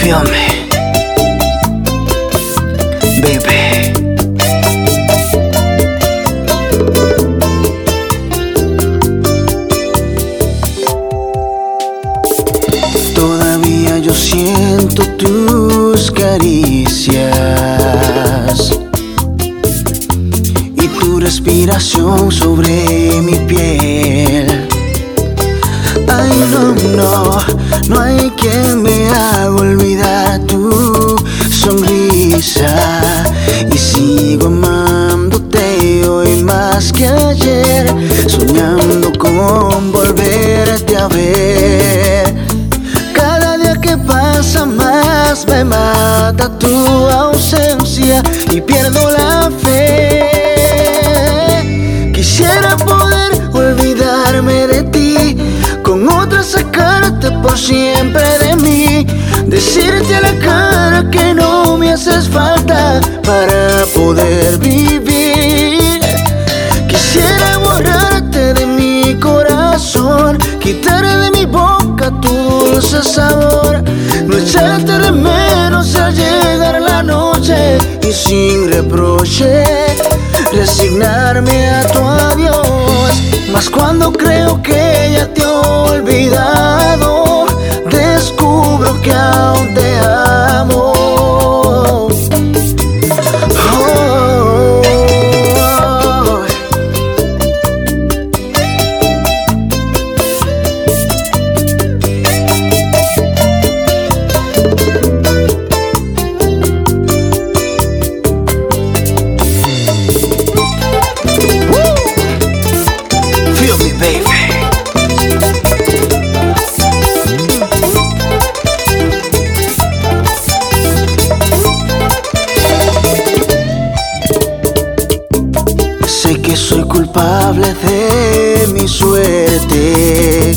Feel me, baby. Todavía yo siento tus caricias y tu respiración sobre mi piel. Ay, no hay quien me haga olvidar tu sonrisa. Y sigo amándote hoy más que ayer, soñando con volverte a ver. Cada día que pasa más me mata tu ausencia y pierdo la fe. Quisiera poder olvidarme de ti, con otra sacarte por siempre de mí, decirte a la cara que no me haces falta para poder vivir. Quisiera borrarte de mi corazón, quitar de mi boca tu dulce sabor, no echarte de menos al llegar la noche y sin reproche resignarme a tu adiós. Mas cuando creo que ya te he olvidado, descubro que aún te amo. Sé que soy culpable de mi suerte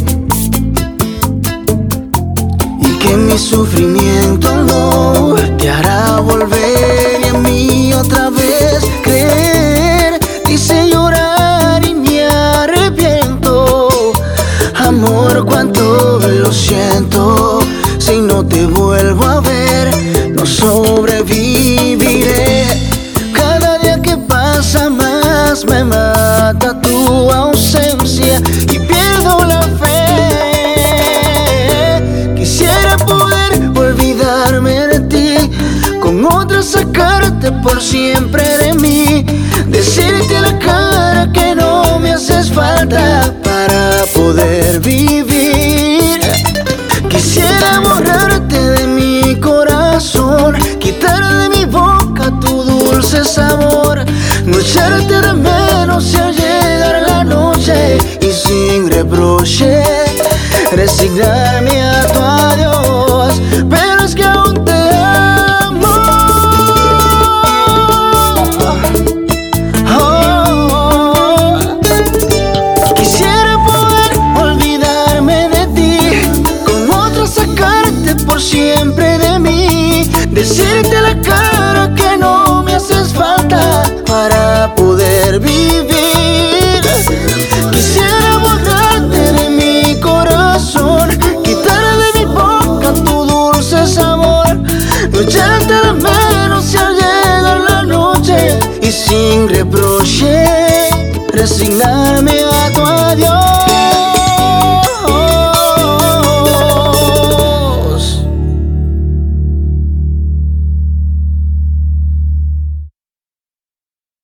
y que mi sufrimiento no te hará volver y a mí otra vez creer. Te hice llorar y me arrepiento. Amor, cuánto lo siento. Si no te vuelvo a ver, no sobreviviré. Cada día que pasa más me mata tu ausencia y pierdo la fe. Quisiera poder olvidarme de ti, con otra sacarte por siempre de mí, decirte a la cara que no me haces falta para poder vivir. Quisiera borrarte de mi corazón, quitar de mi boca tu dulce sabor, no echarte de menos si al llegar la noche y sin reproche resignarme